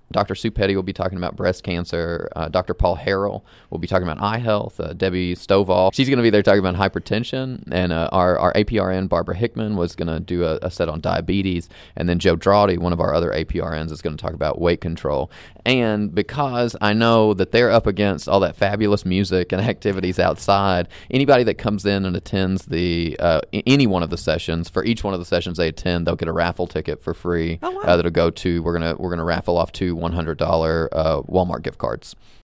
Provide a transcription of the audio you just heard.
Dr. Sue Petty will be talking about breast cancer. Dr. Paul Harrell will be talking about eye health. Debbie Stovall, she's going to be there talking about hypertension. And our APRN, Barbara Hickman, was going to do a set on diabetes. And then Joe Drawdy, one of our other APRNs, is going to talk about weight control. And because I know that they're up against all that fabulous music and activities outside, anybody that comes in and attends any one of the sessions, for each one of the sessions they attend, they'll get a raffle ticket for free. Oh, wow. That'll go to, we're gonna raffle off two $100 Walmart gift cards.